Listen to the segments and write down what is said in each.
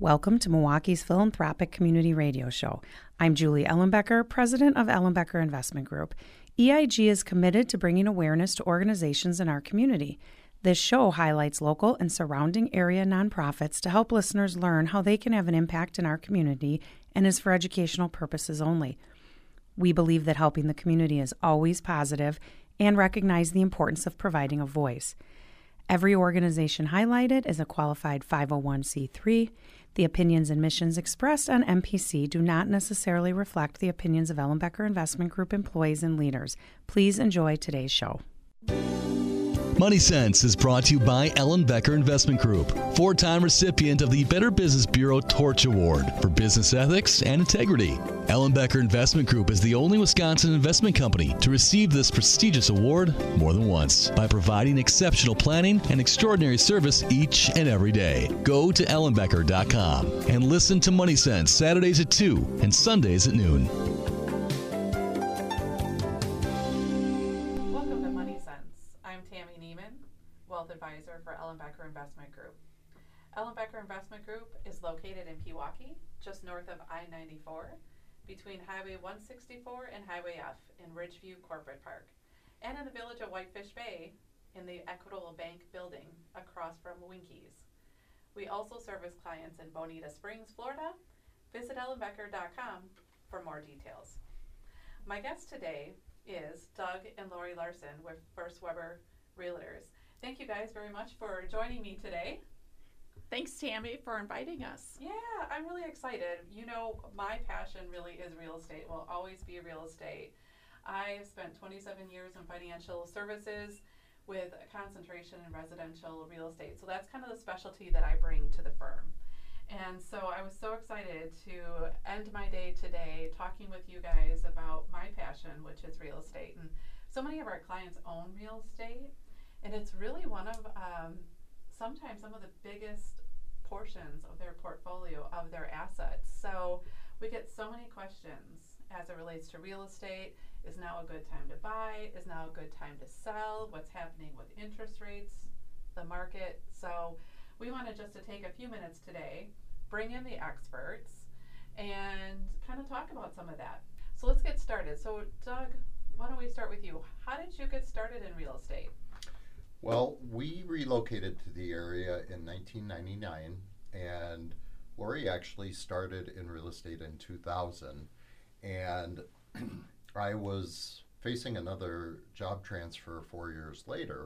Welcome to Milwaukee's Philanthropic Community Radio Show. I'm Julie Ellenbecker, president of Ellenbecker Investment Group. EIG is committed to bringing awareness to organizations in our community. This show highlights local and surrounding area nonprofits to help listeners learn how they can have an impact in our community and is for educational purposes only. We believe that helping the community is always positive and recognize the importance of providing a voice. Every organization highlighted is a qualified 501c3. The opinions and missions expressed on MPC do not necessarily reflect the opinions of Ellenbecker Investment Group employees and leaders. Please enjoy today's show. Money Sense is brought to you by Ellenbecker Investment Group, 4-time recipient of the Better Business Bureau Torch Award for business ethics and integrity. Ellenbecker Investment Group is the only Wisconsin investment company to receive this prestigious award more than once by providing exceptional planning and extraordinary service each and every day. Go to ellenbecker.com and listen to Money Sense Saturdays at 2 and Sundays at noon. Advisor for Ellenbecker Investment Group. Ellenbecker Investment Group is located in Pewaukee, just north of I-94, between Highway 164 and Highway F in Ridgeview Corporate Park, and in the village of Whitefish Bay in the Equitable Bank building across from Winkies. We also service clients in Bonita Springs, Florida. Visit ellenbecker.com for more details. My guest today is Doug and Lori Larson with First Weber Realtors. Thank you guys very much for joining me today. Thanks, Tammy, for inviting us. Yeah, I'm really excited. You know, my passion really is real estate, will always be real estate. I spent 27 years in financial services with a concentration in residential real estate. So that's kind of the specialty that I bring to the firm. And so I was so excited to end my day today talking with you guys about my passion, which is real estate. And so many of our clients own real estate. And it's really one of, sometimes some of the biggest portions of their portfolio, of their assets. So we get so many questions as it relates to real estate. Is now a good time to buy? Is now a good time to sell? What's happening with interest rates, the market? So we wanted just to take a few minutes today, bring in the experts, and kind of talk about some of that. So let's get started. So Doug, why don't we start with you? How did you get started in real estate? Well, we relocated to the area in 1999, and Lori actually started in real estate in 2000, and I was facing another job transfer 4 years later,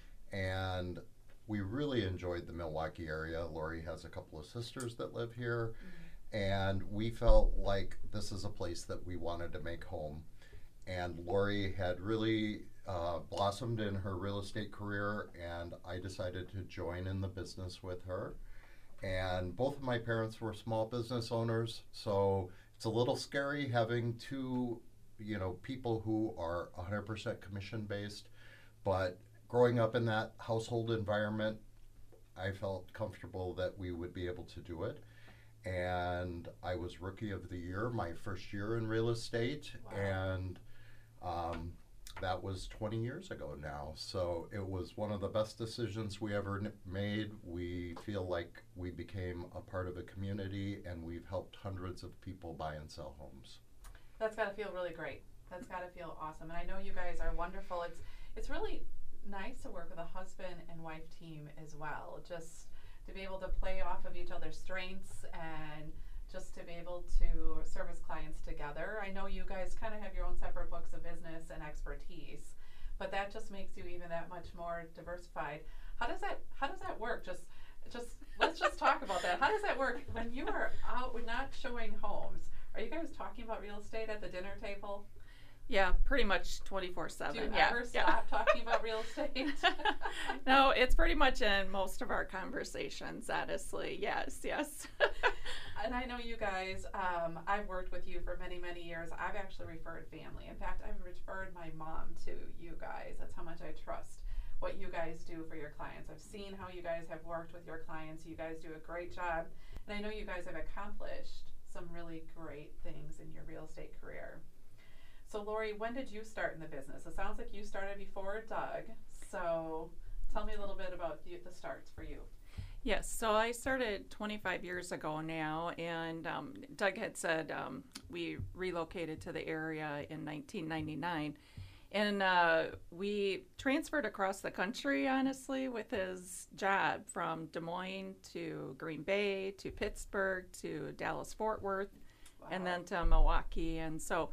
and we really enjoyed the Milwaukee area. Lori has a couple of sisters that live here, and we felt like this is a place that we wanted to make home. And Lori had really blossomed in her real estate career, and I decided to join in the business with her. And both of my parents were small business owners, so it's a little scary having two, people who are 100% commission based. But growing up in that household environment, I felt comfortable that we would be able to do it. And I was Rookie of the Year my first year in real estate. Wow. And that was 20 years ago now. So it was one of the best decisions we ever made. We feel like we became a part of a community, and we've helped hundreds of people buy and sell homes. That's got to feel really great. That's got to feel awesome. And I know you guys are wonderful. It's really nice to work with a husband and wife team as well, just to be able to play off of each other's strengths and just to be able to service clients together. I know you guys kind of have your own separate books of business and expertise, but that just makes you even that much more diversified. How does that work? Just let's just talk about that. How does that work when you are out, we're not showing homes? Are you guys talking about real estate at the dinner table? Yeah, pretty much 24/7. Do you ever stop talking about real estate? No, it's pretty much in most of our conversations, honestly. Yes. And I know you guys, I've worked with you for many, many years. I've actually referred family. In fact, I've referred my mom to you guys. That's how much I trust what you guys do for your clients. I've seen how you guys have worked with your clients. You guys do a great job. And I know you guys have accomplished some really great things in your real estate career. So Lori, when did you start in the business? It sounds like you started before Doug. So tell me a little bit about the starts for you. Yes, so I started 25 years ago now, and Doug had said we relocated to the area in 1999. And we transferred across the country, honestly, with his job from Des Moines to Green Bay to Pittsburgh to Dallas Fort Worth, and then to Milwaukee. And so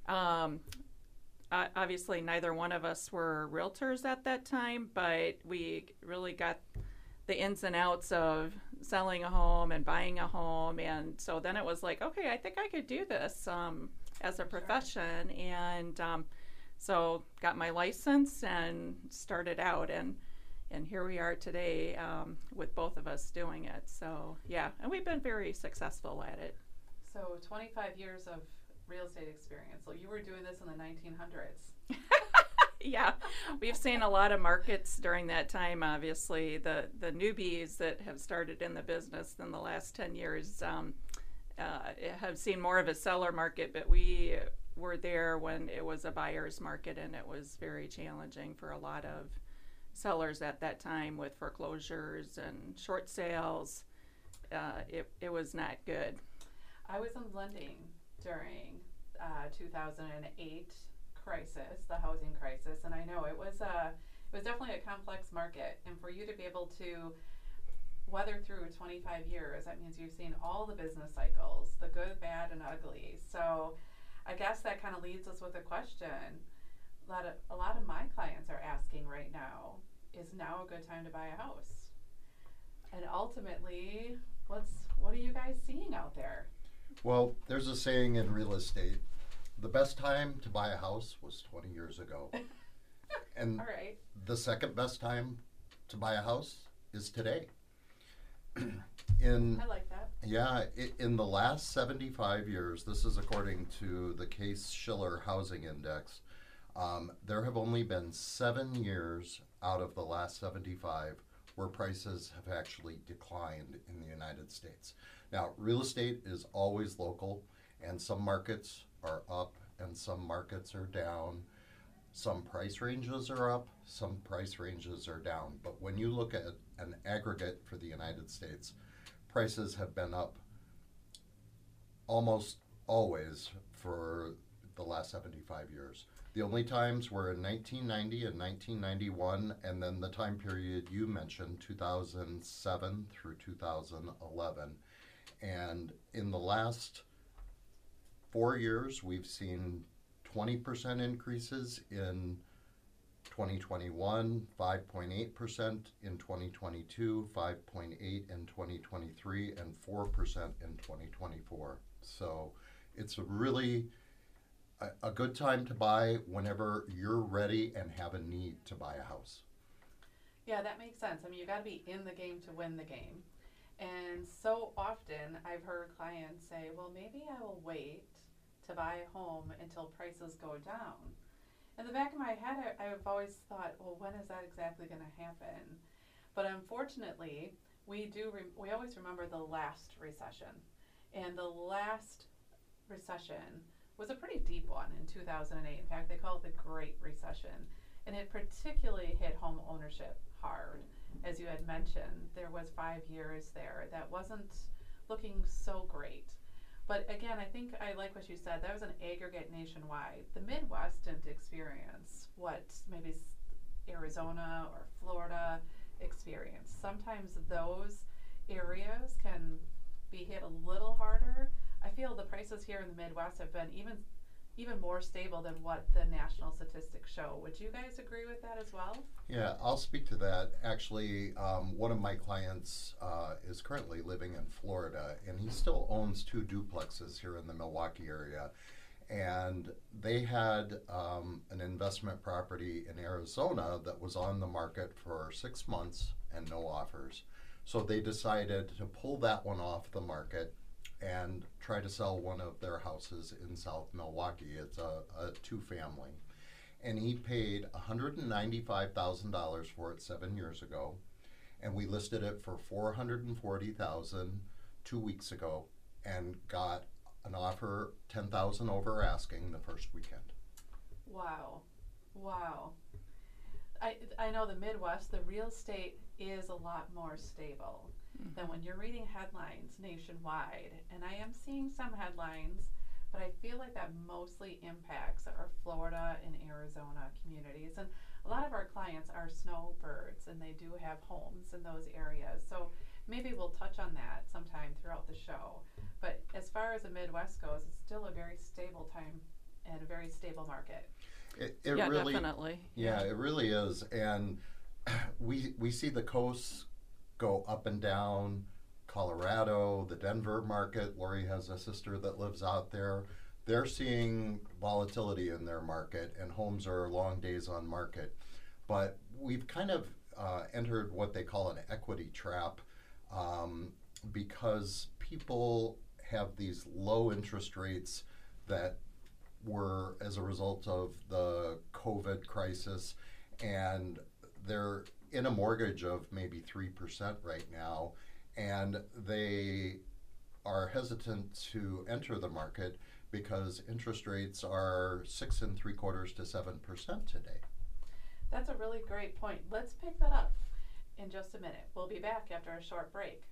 obviously neither one of us were realtors at that time, but we really got the ins and outs of selling a home and buying a home. And so then it was like, okay, I think I could do this as a profession. And so got my license and started out. And here we are today with both of us doing it. So, yeah, and we've been very successful at it. So 25 years of real estate experience. So you were doing this in the 1900s. Yeah, we've seen a lot of markets during that time. Obviously, the newbies that have started in the business in the last 10 years have seen more of a seller market, but we were there when it was a buyer's market, and it was very challenging for a lot of sellers at that time with foreclosures and short sales. It was not good. I was in lending during 2008 crisis, the housing crisis, and I know it was definitely a complex market. And for you to be able to weather through 25 years, that means you've seen all the business cycles, the good, bad, and ugly. So I guess that kind of leads us with a question. A lot of my clients are asking right now, is now a good time to buy a house? And ultimately, what are you guys seeing out there? Well, there's a saying in real estate, the best time to buy a house was 20 years ago. And All right. the second best time to buy a house is today. I like that. Yeah, in the last 75 years, this is according to the Case-Shiller Housing Index, there have only been 7 years out of the last 75 where prices have actually declined in the United States. Now, real estate is always local, and some markets are up and some markets are down. Some price ranges are up, some price ranges are down. But when you look at an aggregate for the United States, prices have been up almost always for the last 75 years. The only times were in 1990 and 1991, and then the time period you mentioned, 2007 through 2011. And in the last 4 years, we've seen 20% increases in 2021, 5.8% in 2022, 5.8% in 2023, and 4% in 2024. So it's really a good time to buy whenever you're ready and have a need to buy a house. Yeah, that makes sense. I mean, you got to be in the game to win the game. And so often I've heard clients say, well, maybe I will wait to buy a home until prices go down. In the back of my head, I've always thought, well, when is that exactly going to happen? But unfortunately, we always remember the last recession. And the last recession was a pretty deep one in 2008. In fact, they call it the Great Recession. And it particularly hit home ownership hard. As you had mentioned, there was 5 years there that wasn't looking so great. But again, I think I like what you said. That was an aggregate nationwide. The Midwest didn't experience what maybe Arizona or Florida experienced. Sometimes those areas can be hit a little harder. I feel the prices here in the Midwest have been even more stable than what the national statistics show. Would you guys agree with that as well? Yeah, I'll speak to that. Actually, one of my clients is currently living in Florida, and he still owns 2 duplexes here in the Milwaukee area. And they had an investment property in Arizona that was on the market for 6 months and no offers. So they decided to pull that one off the market and try to sell one of their houses in South Milwaukee. It's a 2-family. And he paid $195,000 for it 7 years ago. And we listed it for $440,000 2 weeks ago and got an offer $10,000 over asking the first weekend. Wow. I know the Midwest, the real estate is a lot more stable. then when you're reading headlines nationwide, and I am seeing some headlines, but I feel like that mostly impacts our Florida and Arizona communities. And a lot of our clients are snowbirds, and they do have homes in those areas. So maybe we'll touch on that sometime throughout the show. But as far as the Midwest goes, it's still a very stable time and a very stable market. It Yeah, really, definitely. yeah, it really is. And we see the coasts go up and down. Colorado, the Denver market, Lori has a sister that lives out there. They're seeing volatility in their market, and homes are long days on market. But we've kind of entered what they call an equity trap, because people have these low interest rates that were as a result of the COVID crisis, and they're in a mortgage of maybe 3% right now, and they are hesitant to enter the market because interest rates are 6 3/4 to 7% today. That's a really great point. Let's pick that up in just a minute. We'll be back after a short break.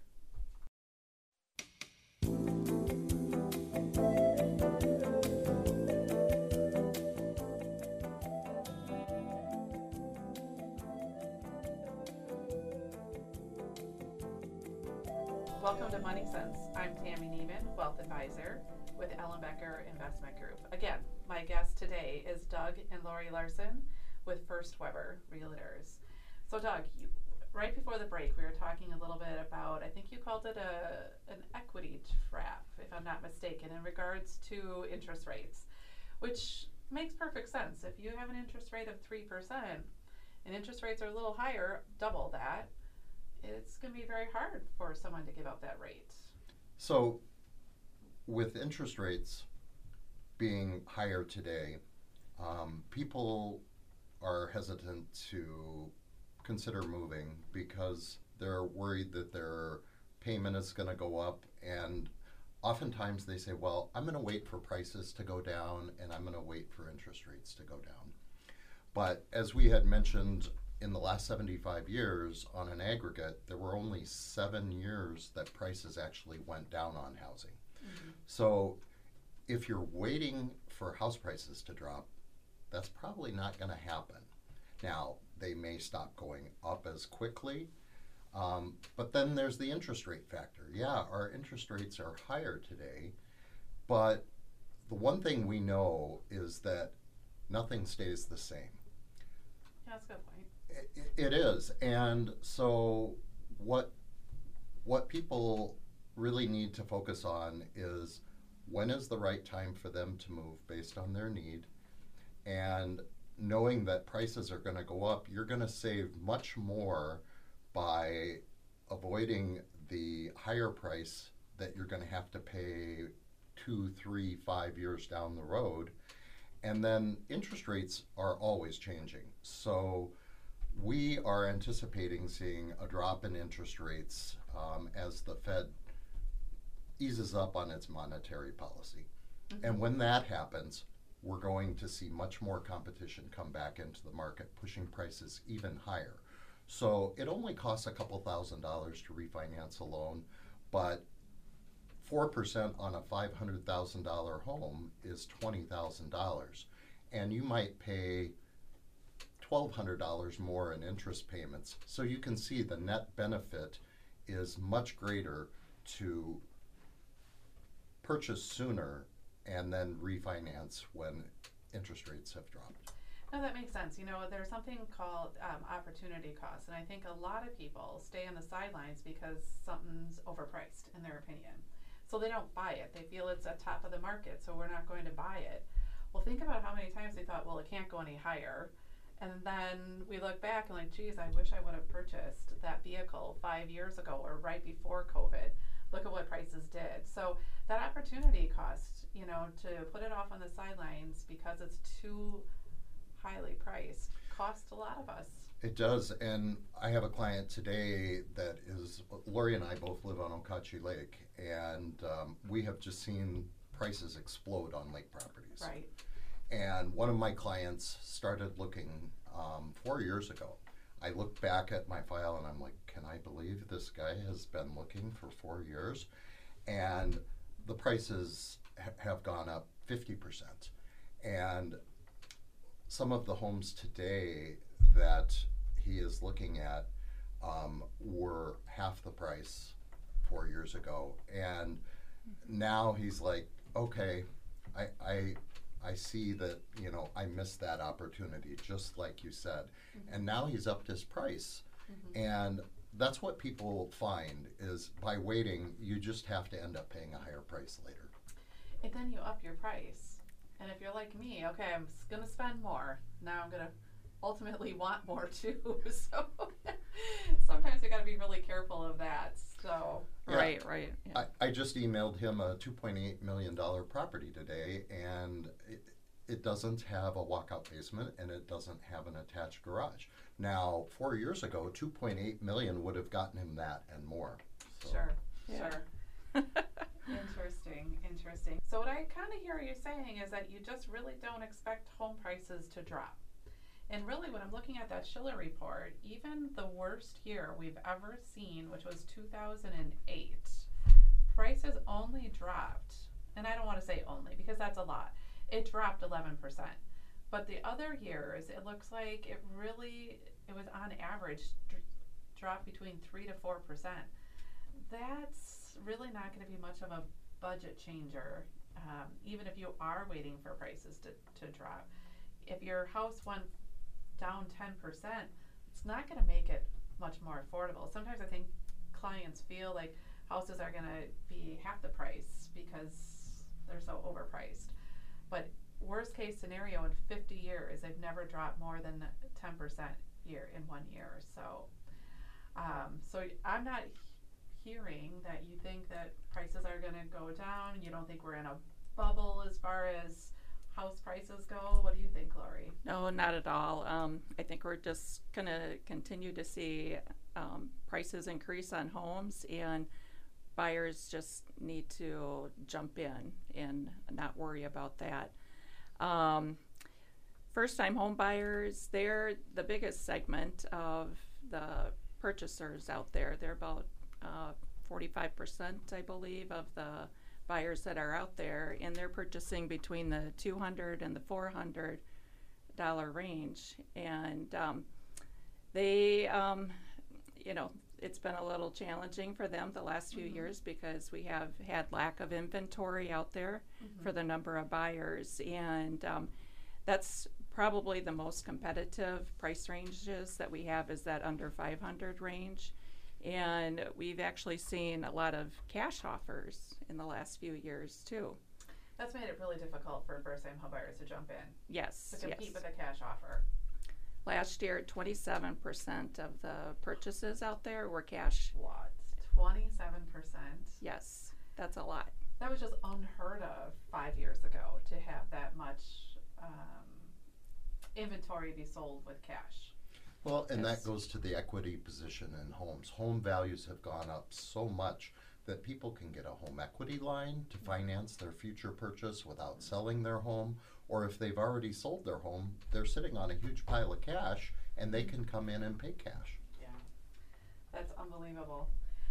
Welcome to Money Sense. I'm Tammy Neiman, Wealth Advisor with Ellenbecker Investment Group. Again, my guest today is Doug and Lori Larson with First Weber Realtors. So Doug, right before the break, we were talking a little bit about, I think you called it an equity trap, if I'm not mistaken, in regards to interest rates, which makes perfect sense. If you have an interest rate of 3% and interest rates are a little higher, double that, it's going to be very hard for someone to give up that rate. So with interest rates being higher today, people are hesitant to consider moving because they're worried that their payment is going to go up, and oftentimes they say, well, I'm going to wait for prices to go down, and I'm going to wait for interest rates to go down. But as we had mentioned, in the last 75 years, on an aggregate, there were only 7 years that prices actually went down on housing. Mm-hmm. So if you're waiting for house prices to drop, that's probably not going to happen. Now, they may stop going up as quickly, but then there's the interest rate factor. Yeah, our interest rates are higher today, but the one thing we know is that nothing stays the same. Yeah, that's a good point. It is, and so what people really need to focus on is when is the right time for them to move based on their need, and knowing that prices are going to go up, you're going to save much more by avoiding the higher price that you're going to have to pay 2, 3, 5 years down the road. And then interest rates are always changing. So we are anticipating seeing a drop in interest rates as the Fed eases up on its monetary policy. Mm-hmm. And when that happens, we're going to see much more competition come back into the market, pushing prices even higher. So it only costs a couple $1,000s to refinance a loan, but 4% on a $500,000 home is $20,000. And you might pay $1,200 more in interest payments. So you can see the net benefit is much greater to purchase sooner and then refinance when interest rates have dropped. No, that makes sense. You know, there's something called opportunity cost, and I think a lot of people stay on the sidelines because something's overpriced in their opinion. So they don't buy it. They feel it's at top of the market, so we're not going to buy it. Well, think about how many times they thought, well, it can't go any higher. And then we look back and like, geez, I wish I would have purchased that vehicle 5 years ago or right before COVID. Look at what prices did. So that opportunity cost, you know, to put it off on the sidelines because it's too highly priced, costs a lot of us. It does, and I have a client today that is, Lori and I both live on Okauchee Lake, and we have just seen prices explode on lake properties. Right. And one of my clients started looking 4 years ago. I look back at my file and I'm like, can I believe this guy has been looking for 4 years? And the prices have gone up 50%. And some of the homes today that he is looking at were half the price 4 years ago. And now he's like, okay, I see that, you know, I missed that opportunity, just like you said. Mm-hmm. And now he's upped his price. Mm-hmm. And that's what people find is by waiting, you just have to end up paying a higher price later. And then you up your price. And if you're like me, okay, I'm going to spend more. Now I'm going to ultimately want more too. So sometimes you got to be really careful of that. So yeah. Right. Yeah. I just emailed him a $2.8 million property today, and it doesn't have a walkout basement and it doesn't have an attached garage. Now, 4 years ago, $2.8 million would have gotten him that and more. So. Sure. Interesting. So what I kind of hear you saying is that you just really don't expect home prices to drop. And really, when I'm looking at that Schiller report, even the worst year we've ever seen, which was 2008, prices only dropped, and I don't want to say only because that's a lot, it dropped 11%. But the other years, it looks like it was on average dropped between 3 to 4%. That's really not going to be much of a budget changer, even if you are waiting for prices to drop. If your house went down 10%, it's not going to make it much more affordable. Sometimes I think clients feel like houses are going to be half the price because they're so overpriced. But worst case scenario, in 50 years, they've never dropped more than 10% in 1 year. So I'm not hearing that you think that prices are going to go down. You don't think we're in a bubble as far as house prices go. What do you think, Lori? No, not at all. I think we're just going to continue to see prices increase on homes, and buyers just need to jump in and not worry about that. First-time home buyers, they're the biggest segment of the purchasers out there. They're about 45%, I believe, of the buyers that are out there, and they're purchasing between the $200 and the $400 range. And they, it's been a little challenging for them the last few years because we have had lack of inventory out there for the number of buyers. And that's probably the most competitive price ranges that we have is that under 500 range. And we've actually seen a lot of cash offers in the last few years too. That's made it really difficult for first-time homebuyers to jump in. Yes. To compete with a cash offer. Last year, 27% of the purchases out there were cash. What? 27%? Yes, that's a lot. That was just unheard of 5 years ago to have that much inventory be sold with cash. Well, and that goes to the equity position in homes. Home values have gone up so much that people can get a home equity line to finance their future purchase without selling their home, or if they've already sold their home, they're sitting on a huge pile of cash and they can come in and pay cash. Yeah, that's unbelievable.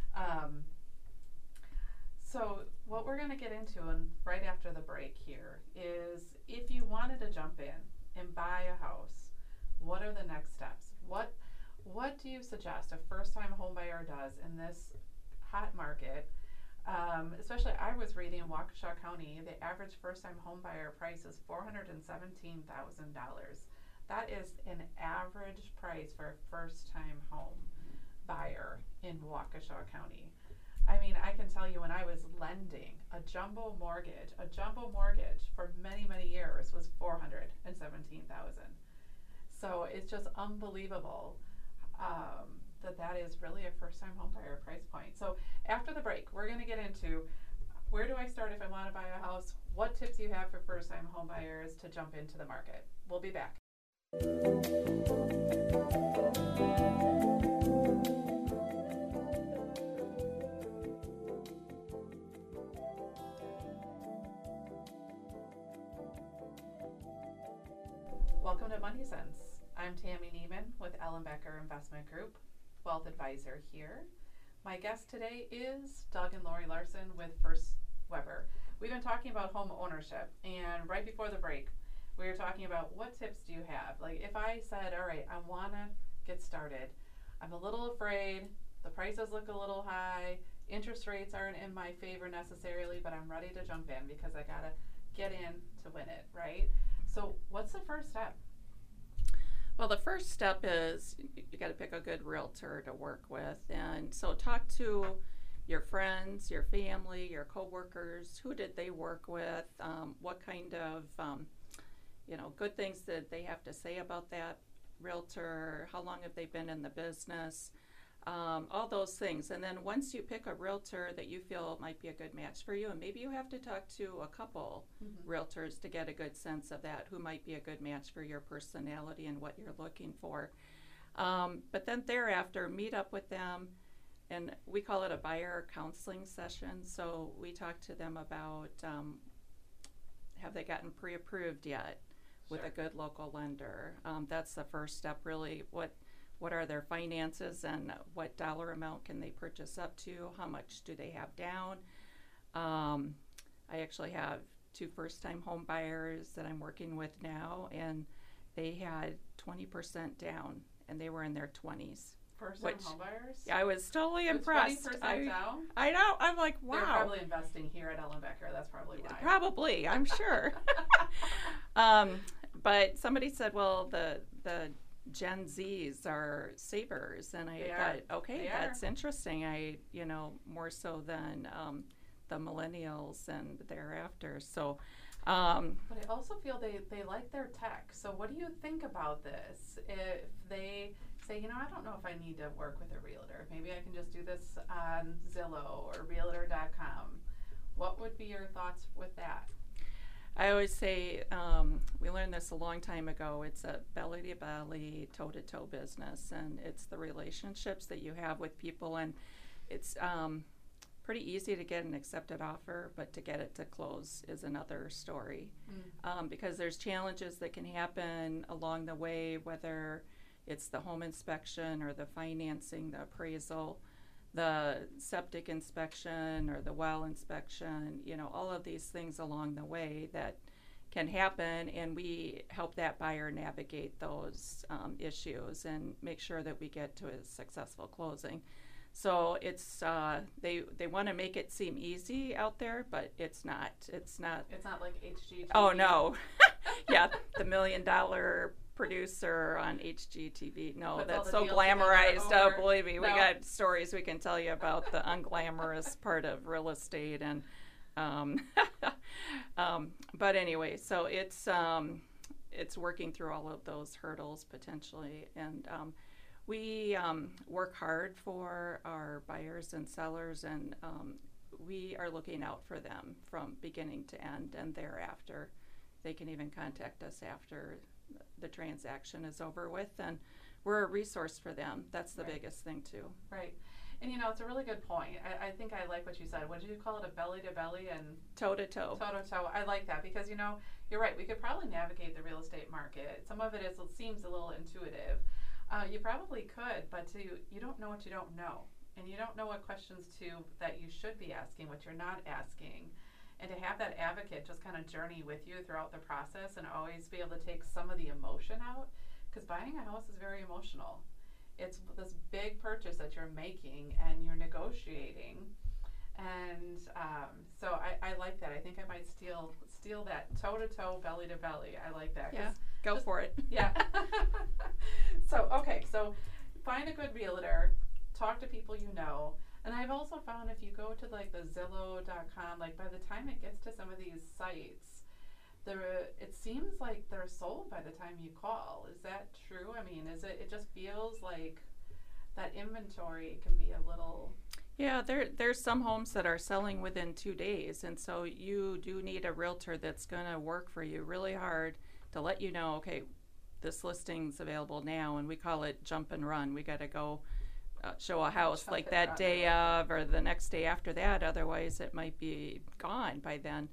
So what we're going to get into right after the break here is if you wanted to jump in and buy a house, what are the next steps? What do you suggest a first-time homebuyer does in this hot market? Especially, I was reading in Waukesha County, the average first-time homebuyer price is $417,000. That is an average price for a first-time home buyer in Waukesha County. I mean, I can tell you when I was lending a jumbo mortgage for many, many years was $417,000. So it's just unbelievable that is really a first-time homebuyer price point. So after the break, we're going to get into where do I start if I want to buy a house? What tips do you have for first-time homebuyers to jump into the market? We'll be back. Welcome to Money Sense. I'm Tammy Neiman with Ellenbecker Investment Group, Wealth Advisor here. My guest today is Doug and Lori Larson with First Weber. We've been talking about home ownership, and right before the break, we were talking about what tips do you have? Like if I said, all right, I want to get started, I'm a little afraid, the prices look a little high, interest rates aren't in my favor necessarily, but I'm ready to jump in because I got to get in to win it, right? So what's the first step? Well, the first step is you got to pick a good realtor to work with. And so talk to your friends, your family, your coworkers. Who did they work with? What kind of, good things did they have to say about that realtor? How long have they been in the business? All those things. And then once you pick a realtor that you feel might be a good match for you, and maybe you have to talk to a couple realtors to get a good sense of that, who might be a good match for your personality and what you're looking for. But then thereafter, meet up with them, and we call it a buyer counseling session. So we talk to them about, have they gotten pre-approved yet with a good local lender? That's the first step, really. What are their finances and what dollar amount can they purchase up to? How much do they have down? I actually have 2 first-time home buyers that I'm working with now, and they had 20% down, and they were in their 20s. First-time home buyers? Yeah, I was totally impressed. 20% down? I know. I'm like, wow. They're probably investing here at Ellenbecker. That's probably why. Probably, I'm sure. But somebody said, well, the Gen Zs are savers, and I thought, okay, that's interesting. More so than the millennials and thereafter. So, but I also feel they like their tech. So, what do you think about this? If they say, I don't know if I need to work with a realtor. Maybe I can just do this on Zillow or Realtor.com. What would be your thoughts with that? I always say, we learned this a long time ago, it's a belly-to-belly, toe-to-toe business, and it's the relationships that you have with people, and it's pretty easy to get an accepted offer, but to get it to close is another story. Because there's challenges that can happen along the way, whether it's the home inspection or the financing, the appraisal, the septic inspection or the well inspection, all of these things along the way that can happen, and we help that buyer navigate those issues and make sure that we get to a successful closing. So it's they want to make it seem easy out there, but it's not. It's not like HGTV. Oh no, yeah, the $1 million producer on HGTV. No, that's so glamorized. Oh, believe me, we got stories we can tell you about the unglamorous part of real estate, and but anyway, so it's working through all of those hurdles potentially, and we work hard for our buyers and sellers, and we are looking out for them from beginning to end, and thereafter they can even contact us after the transaction is over with, and we're a resource for them. That's the biggest thing too. Right. And it's a really good point. I think I like what you said. What did you call it? A belly to belly and toe to toe. Toe to toe. I like that because you're right. We could probably navigate the real estate market. Some of it seems a little intuitive. You probably could, but you don't know what you don't know, and you don't know what questions that you should be asking, what you're not asking. And to have that advocate just kind of journey with you throughout the process and always be able to take some of the emotion out, because buying a house is very emotional. It's this big purchase that you're making and you're negotiating. And so I like that. I think I might steal that toe-to-toe, belly-to-belly. I like that. Yeah, go for it. Yeah. So find a good realtor, talk to people you know. And I've also found if you go to like the Zillow.com, like by the time it gets to some of these sites, it seems like they're sold by the time you call. Is that true? I mean, it just feels like that inventory can be a little... Yeah, there's some homes that are selling within 2 days, and so you do need a realtor that's going to work for you really hard to let you know, okay, this listing's available now, and we call it jump and run. We got to go show a house like that day of or the next day after that, otherwise it might be gone by then.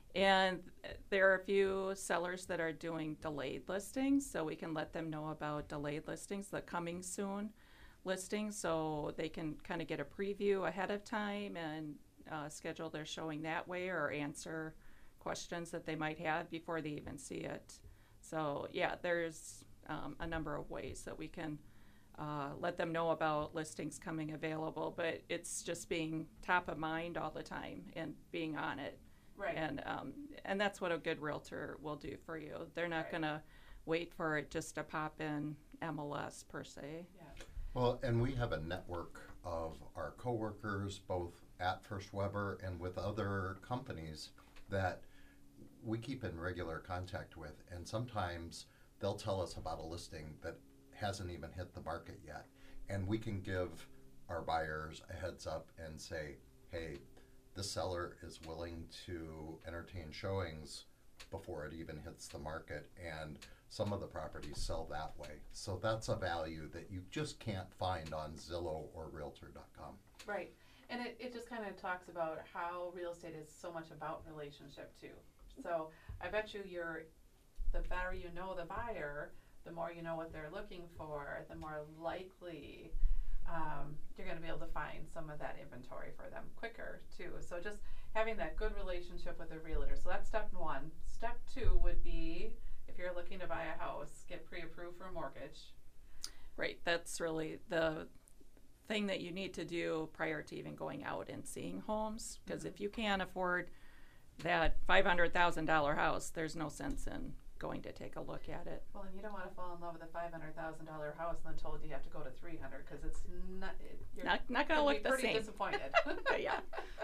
And there are a few sellers that are doing delayed listings, so we can let them know about delayed listings, the coming soon listings, so they can kind of get a preview ahead of time and schedule their showing that way or answer questions that they might have before they even see it. So yeah, there's a number of ways that we can let them know about listings coming available, but it's just being top of mind all the time and being on it. Right. And that's what a good realtor will do for you. They're not Right. going to wait for it just to pop in MLS per se. Yeah. Well, and we have a network of our coworkers, both at First Weber and with other companies that we keep in regular contact with. And sometimes they'll tell us about a listing that hasn't even hit the market yet. And we can give our buyers a heads up and say, hey, the seller is willing to entertain showings before it even hits the market. And some of the properties sell that way. So that's a value that you just can't find on Zillow or Realtor.com. Right. And it just kind of talks about how real estate is so much about relationship too. So I bet you the better you know the buyer, the more you know what they're looking for, the more likely you're going to be able to find some of that inventory for them quicker too. So just having that good relationship with a realtor. So that's step one. Step two would be, if you're looking to buy a house, get pre-approved for a mortgage. Right. That's really the thing that you need to do prior to even going out and seeing homes. Because if you can't afford that $500,000 house, there's no sense in going to take a look at it. Well, and you don't want to fall in love with a $500,000 house and then told you have to go to 300 because it's not. You're Not going to look the pretty same. disappointed. Yeah.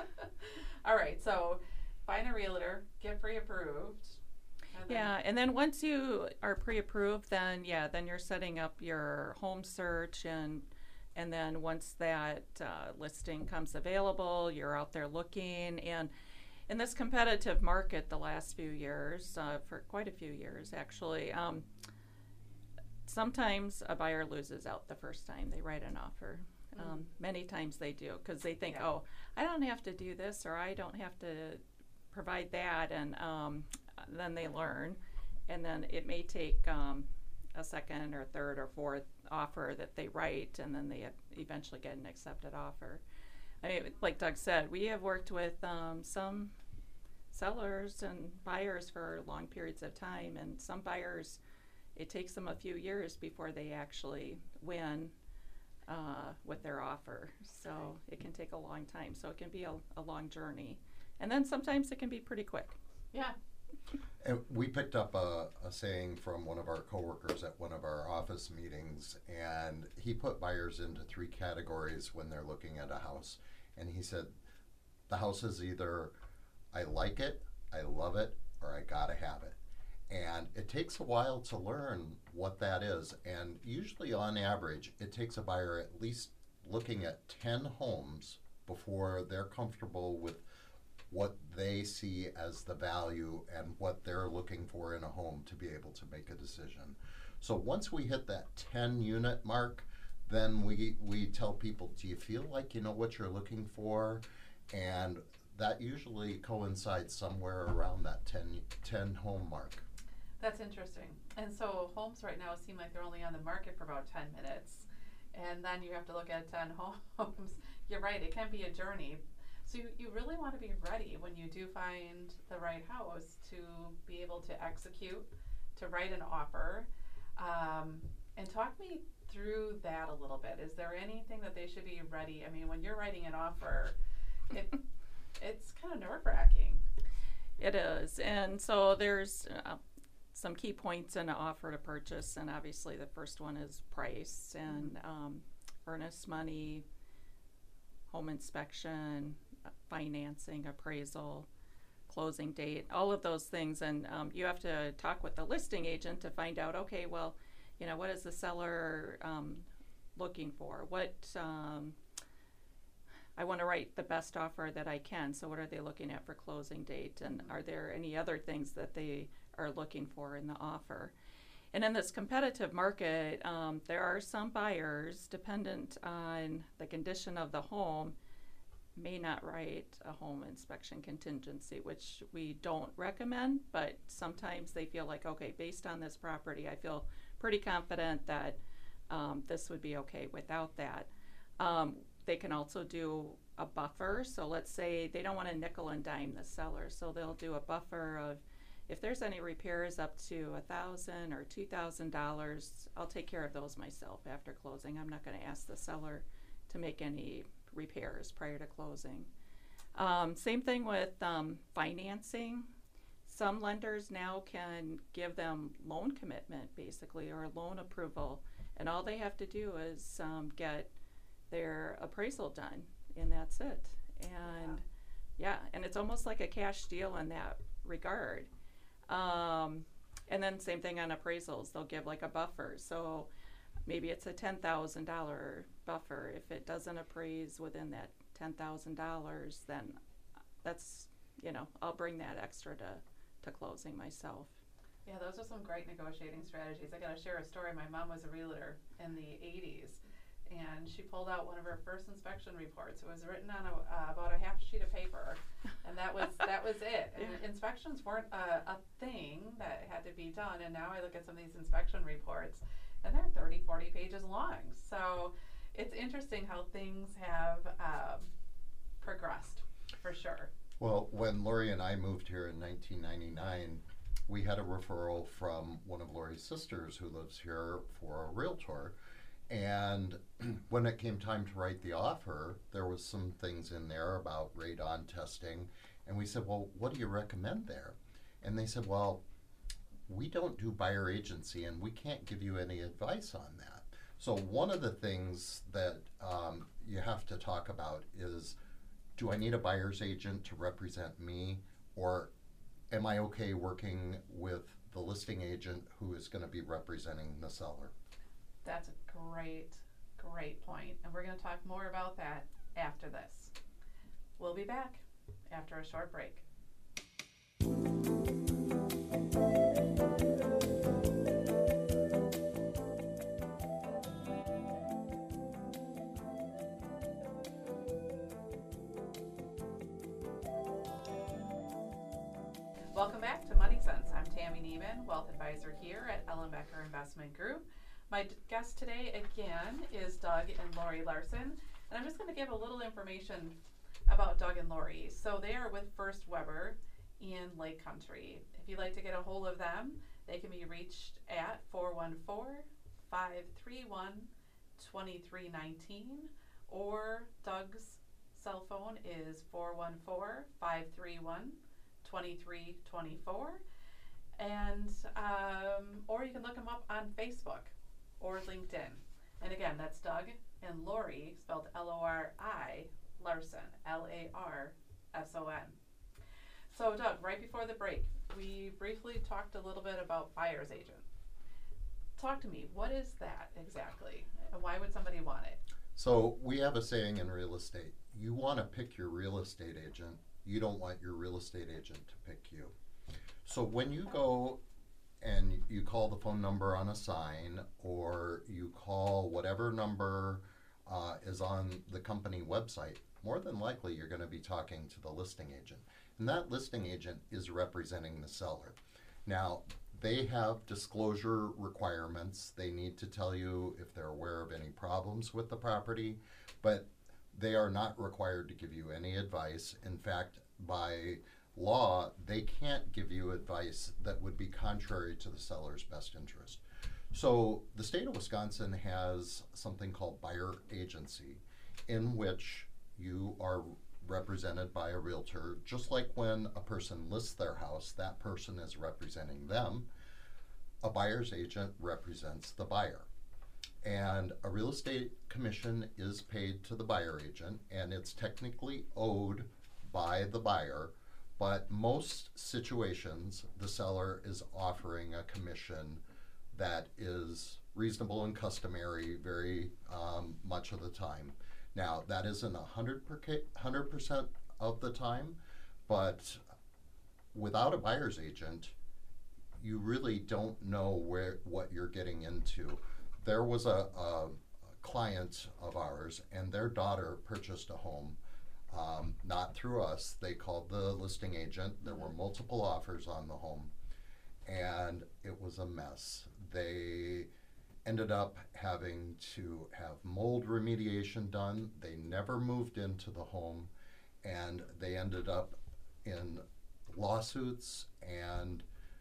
All right. So find a realtor, get pre-approved. Yeah, and then once you are pre-approved, then you're setting up your home search, and then once that listing comes available, you're out there looking. And in this competitive market, the last few years, for quite a few years actually, sometimes a buyer loses out the first time they write an offer. Many times they do because they think, oh, I don't have to do this or I don't have to provide that, and then they learn, and then it may take a second or third or fourth offer that they write, and then they eventually get an accepted offer. I mean, like Doug said, we have worked with some sellers and buyers for long periods of time, and some buyers, it takes them a few years before they actually win with their offer. So it can take a long time. So it can be a long journey. And then sometimes it can be pretty quick. Yeah. And we picked up a saying from one of our coworkers at one of our office meetings, and he put buyers into 3 categories when they're looking at a house. And he said, the house is either I like it, I love it, or I gotta have it. And it takes a while to learn what that is. And usually on average, it takes a buyer at least looking at 10 homes before they're comfortable with what they see as the value and what they're looking for in a home to be able to make a decision. So once we hit that 10 unit mark, then we tell people, do you feel like you know what you're looking for? And that usually coincides somewhere around that 10 home mark. That's interesting. And so homes right now seem like they're only on the market for about 10 minutes. And then you have to look at 10 homes. You're right, it can be a journey. So you really want to be ready when you do find the right house to be able to execute, to write an offer. And talk me through that a little bit. Is there anything that they should be ready? I mean, when you're writing an offer, it's kind of nerve-wracking. It is. And so there's some key points in an offer to purchase. And obviously the first one is price and earnest money, home inspection, financing, appraisal, closing date, all of those things. And you have to talk with the listing agent to find out, okay, well, you know, what is the seller looking for? What I want to write the best offer that I can. So what are they looking at for closing date? And are there any other things that they are looking for in the offer? And in this competitive market, there are some buyers, dependent on the condition of the home, may not write a home inspection contingency, which we don't recommend, but sometimes they feel like, okay, based on this property, I feel pretty confident that this would be okay without that. They can also do a buffer. So let's say they don't want to nickel and dime the seller, so they'll do a buffer of, if there's any repairs up to $1,000 or $2,000, I'll take care of those myself after closing. I'm not going to ask the seller to make any repairs prior to closing. Same thing with financing. Some lenders now can give them loan commitment, basically, or loan approval, and all they have to do is get their appraisal done, and that's it. And and it's almost like a cash deal in that regard. And then same thing on appraisals, they'll give like a buffer. So maybe it's a $10,000 buffer. If it doesn't appraise within that $10,000, then that's, I'll bring that extra to closing myself. Yeah, those are some great negotiating strategies. I got to share a story. My mom was a realtor in the 80s, and she pulled out one of her first inspection reports. It was written on about a half sheet of paper, and that was it. And inspections weren't a thing that had to be done, and now I look at some of these inspection reports, and they're 30, 40 pages long. So it's interesting how things have progressed, for sure. Well, when Lori and I moved here in 1999, we had a referral from one of Lori's sisters who lives here for a realtor. And when it came time to write the offer, there was some things in there about radon testing. And we said, well, what do you recommend there? And they said, well, we don't do buyer agency and we can't give you any advice on that. So one of the things that you have to talk about is, do I need a buyer's agent to represent me, or am I okay working with the listing agent who is going to be representing the seller? That's a great point. And we're going to talk more about that after this. We'll be back after a short break. Welcome back to Money Sense. I'm Tammy Neiman, Wealth Advisor here at Ellenbecker Investment Group. My guest today, again, is Doug and Lori Larson. And I'm just going to give a little information about Doug and Lori. So they are with First Weber in Lake Country. If you'd like to get a hold of them, they can be reached at 414-531-2319, or Doug's cell phone is 414-531-2324. And or you can look them up on Facebook or LinkedIn. And again, that's Doug and Lori, spelled Lori, Larson, Larson. So Doug, right before the break, we briefly talked a little bit about buyer's agent. Talk to me, what is that exactly? And why would somebody want it? So we have a saying in real estate, you want to pick your real estate agent, you don't want your real estate agent to pick you. So when you go and you call the phone number on a sign, or you call whatever number is on the company website, more than likely you're going to be talking to the listing agent. And that listing agent is representing the seller. Now, they have disclosure requirements. They need to tell you if they're aware of any problems with the property, but they are not required to give you any advice. In fact, by law, they can't give you advice that would be contrary to the seller's best interest. So the state of Wisconsin has something called buyer agency, in which you are represented by a realtor. Just like when a person lists their house, that person is representing them. A buyer's agent represents the buyer. And a real estate commission is paid to the buyer agent, and it's technically owed by the buyer. But most situations, the seller is offering a commission that is reasonable and customary very much of the time. Now, that isn't 100% of the time, but without a buyer's agent, you really don't know what you're getting into. There was a client of ours, and their daughter purchased a home not through us. They called the listing agent. There were multiple offers on the home, and it was a mess. They ended up having to have mold remediation done. They never moved into the home, and they ended up in lawsuits, and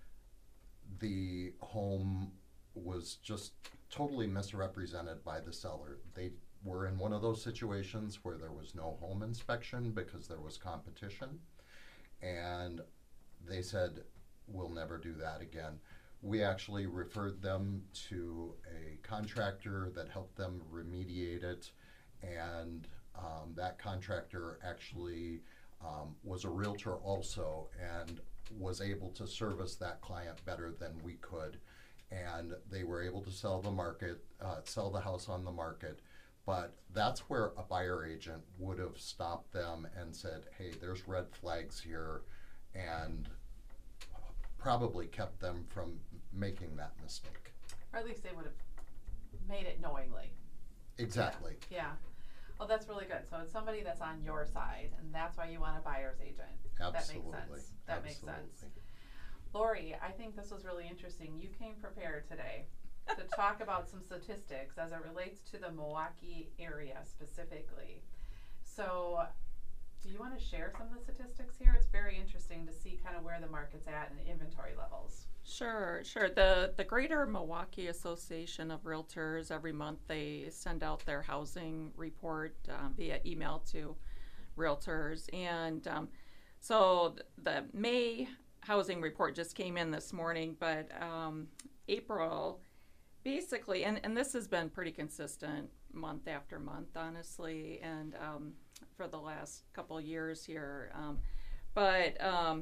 the home was just totally misrepresented by the seller. They were in one of those situations where there was no home inspection because there was competition, and they said, we'll never do that again. We actually referred them to a contractor that helped them remediate it, and that contractor actually was a realtor also, and was able to service that client better than we could. And they were able to sell the house on the market. But that's where a buyer agent would have stopped them and said, hey, there's red flags here, and probably kept them from making that mistake. Or at least they would have made it knowingly. Exactly. Yeah. Well, that's really good. So it's somebody that's on your side, and that's why you want a buyer's agent. Absolutely. That makes sense. That makes sense. Lori, I think this was really interesting. You came prepared today to talk about some statistics as it relates to the Milwaukee area specifically. So do you want to share some of the statistics here? It's very interesting to see kind of where the market's at and inventory levels. Sure. The Greater Milwaukee Association of Realtors, every month they send out their housing report via email to realtors. And so the May housing report just came in this morning, but April, basically, and this has been pretty consistent month after month, honestly, and for the last couple years here. But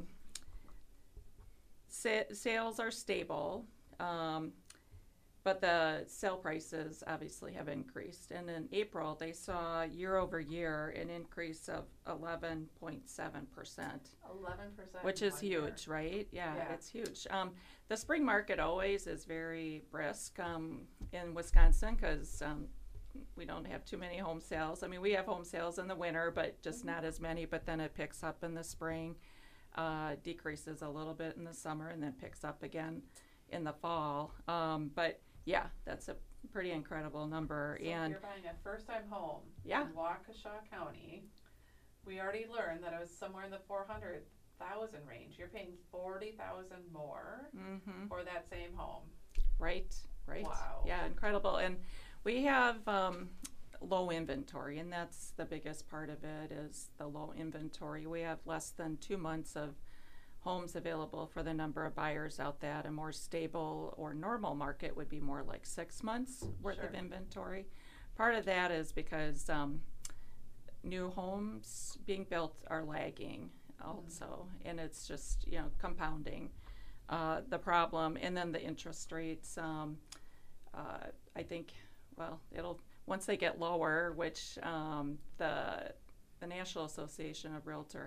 sales are stable, but the sale prices obviously have increased. And in April, they saw year over year an increase of 11.7%. 11%. Which is huge, right? Yeah, it's huge. The spring market always is very brisk in Wisconsin because we don't have too many home sales. I mean, we have home sales in the winter, but just not as many. But then it picks up in the spring, decreases a little bit in the summer, and then picks up again in the fall. But yeah, that's a pretty incredible number. So and if you're buying a first-time home in Waukesha County, we already learned that it was somewhere in the 400,000 range. You're paying 40,000 more for that same home. Right. Wow. Yeah, incredible. And we have low inventory, and that's the biggest part of it is the low inventory. We have less than 2 months of homes available for the number of buyers out there. A more stable or normal market would be more like 6 months worth of inventory. Part of that is because new homes being built are lagging also, and it's just compounding the problem. And then the interest rates, I think, it'll once they get lower, which the National Association of Realtor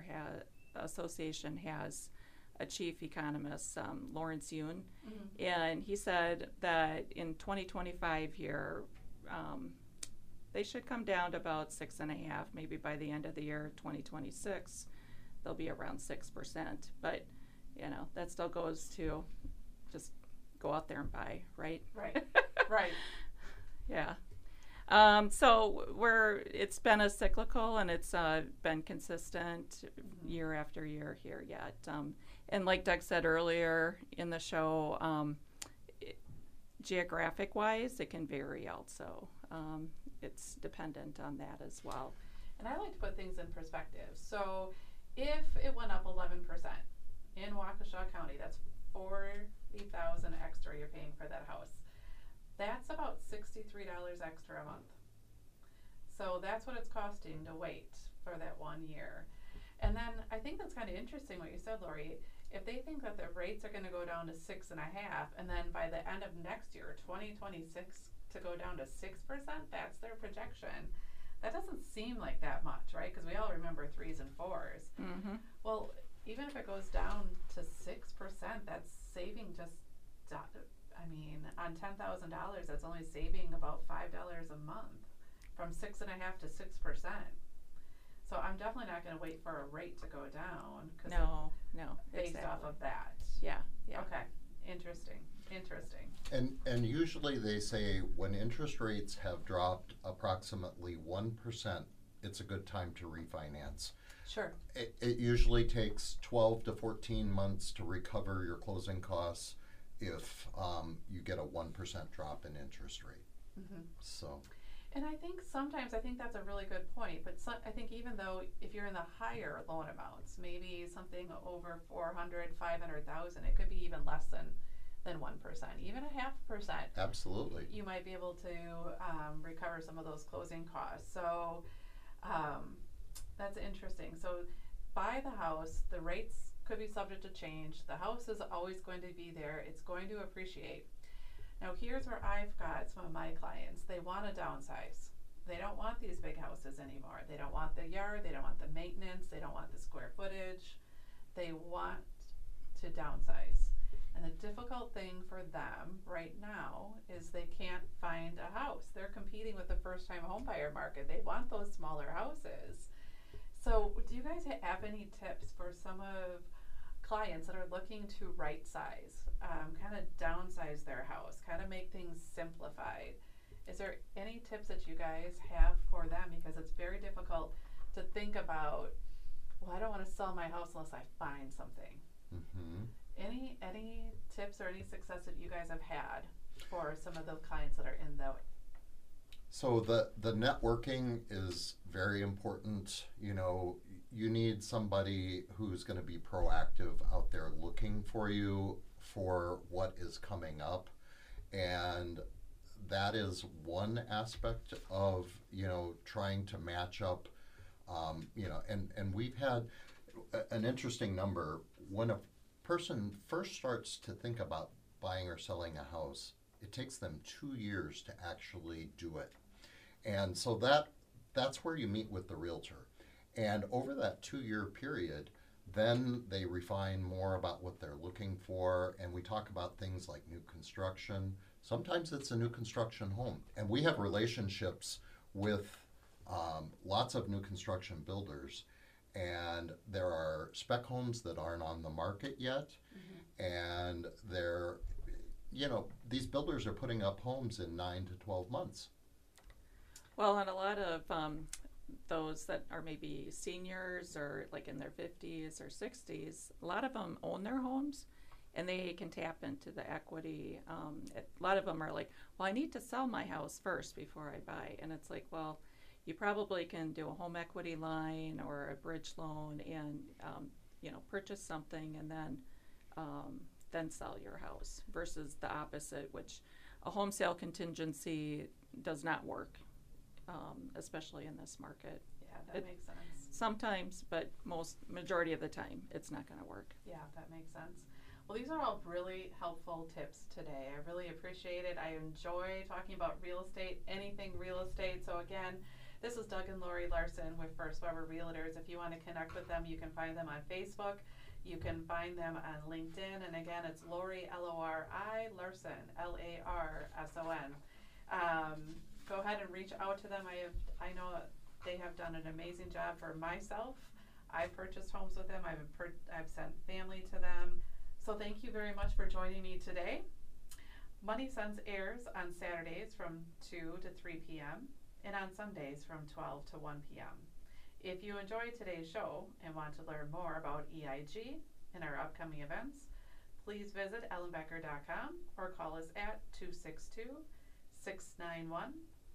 has a chief economist, Lawrence Yun, and he said that in 2025 here, they should come down to about 6.5. Maybe by the end of the year, 2026, they'll be around 6%. But that still goes to just go out there and buy, right? Right. Yeah. So it's been a cyclical, and it's been consistent year after year here yet. And like Doug said earlier in the show, geographic-wise, it can vary also. It's dependent on that as well. And I like to put things in perspective. So if it went up 11% in Waukesha County, that's 40,000 extra you're paying for that house. That's about $63 extra a month. So that's what it's costing to wait for that 1 year. And then I think that's kind of interesting what you said, Lori. If they think that the rates are going to go down to 6.5, and then by the end of next year, 2026, to go down to 6%, that's their projection. That doesn't seem like that much, right? Because we all remember 3s and 4s. Well, even if it goes down to 6%, that's saving on $10,000, that's only saving about $5 a month from 6.5 to 6%. So I'm definitely not going to wait for a rate to go down. No, Based exactly. off of that. Yeah. Okay. Interesting. And usually they say when interest rates have dropped approximately 1%, it's a good time to refinance. Sure. It usually takes 12 to 14 months to recover your closing costs if you get a 1% drop in interest rate. Mm-hmm. So. And I think sometimes, I think that's a really good point, but I think even though if you're in the higher loan amounts, maybe something over 400, 500,000, it could be even less than 1%, even a 0.5%. Absolutely. You might be able to recover some of those closing costs. So that's interesting. So buy the house, the rates could be subject to change. The house is always going to be there. It's going to appreciate. Now here's where I've got some of my clients. They want to downsize. They don't want these big houses anymore. They don't want the yard. They don't want the maintenance. They don't want the square footage. They want to downsize. And the difficult thing for them right now is they can't find a house. They're competing with the first-time homebuyer market. They want those smaller houses. So do you guys have any tips for some of clients that are looking to right size, kind of downsize their house, kind of make things simplified? Is there any tips that you guys have for them? Because it's very difficult to think about, well, I don't want to sell my house unless I find something. Mm-hmm. Any tips or any success that you guys have had for some of the clients that are in the... So the networking is very important. You know, you need somebody who's going to be proactive out there looking for you for what is coming up. And that is one aspect of, you know, trying to match up, you know, and we've had an interesting number. When a person first starts to think about buying or selling a house, it takes them 2 years to actually do it. And so that's where you meet with the realtor. And over that 2-year period, then they refine more about what they're looking for. And we talk about things like new construction. Sometimes it's a new construction home. And we have relationships with lots of new construction builders. And there are spec homes that aren't on the market yet. Mm-hmm. And they're, you know, these builders are putting up homes in 9 to 12 months. Well, and a lot of those that are maybe seniors or like in their 50s or 60s, a lot of them own their homes and they can tap into the equity. A lot of them are like, well, I need to sell my house first before I buy. And it's like, well, you probably can do a home equity line or a bridge loan and, you know, purchase something and then sell your house versus the opposite, which a home sale contingency does not work. Especially in this market. Yeah, that makes sense. Sometimes, but majority of the time, it's not going to work. Yeah, that makes sense. Well, these are all really helpful tips today. I really appreciate it. I enjoy talking about real estate, anything real estate. So again, this is Doug and Lori Larson with First Weber Realtors. If you want to connect with them, you can find them on Facebook. You can find them on LinkedIn. And again, it's Lori, Lori, Larson, Larson. Go ahead and reach out to them. I know they have done an amazing job for myself. I've purchased homes with them. I've sent family to them. So thank you very much for joining me today. Money Sense airs on Saturdays from 2 to 3 p.m. and on Sundays from 12 to 1 p.m. If you enjoyed today's show and want to learn more about EIG and our upcoming events, please visit ellenbecker.com or call us at 262-691-3200.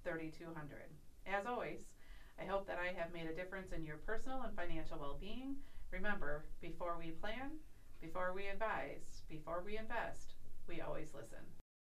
As always, I hope that I have made a difference in your personal and financial well-being. Remember, before we plan, before we advise, before we invest, we always listen.